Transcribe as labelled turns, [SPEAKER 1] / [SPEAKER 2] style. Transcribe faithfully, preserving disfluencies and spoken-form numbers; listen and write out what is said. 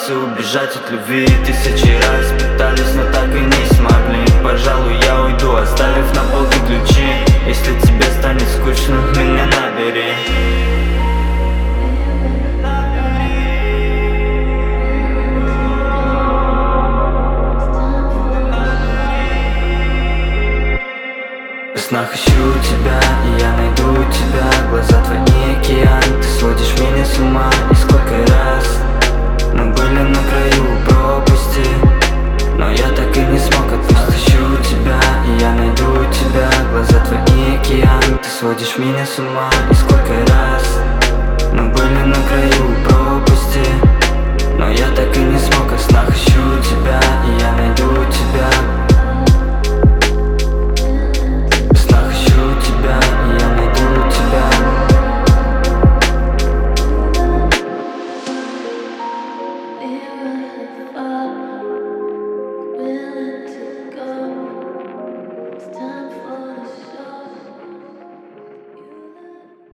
[SPEAKER 1] пытался убежать от любви. Тысячи раз пытались, но так и не смогли. Пожалуй, я уйду, оставив на полке ключи. Если тебе станет скучно, меня набери. В снах ищу тебя, и я найду тебя. Глаза твои океан, ты сводишь меня с ума. И сколько раз мы были на краю пропасти, но я так и не смог отпустить. Ищу тебя, и я найду тебя. Глаза твои океан, ты сводишь меня с ума. И сколько раз мы были на краю пропасти, но я так и не смог. В снах ищу тебя, и я найду тебя.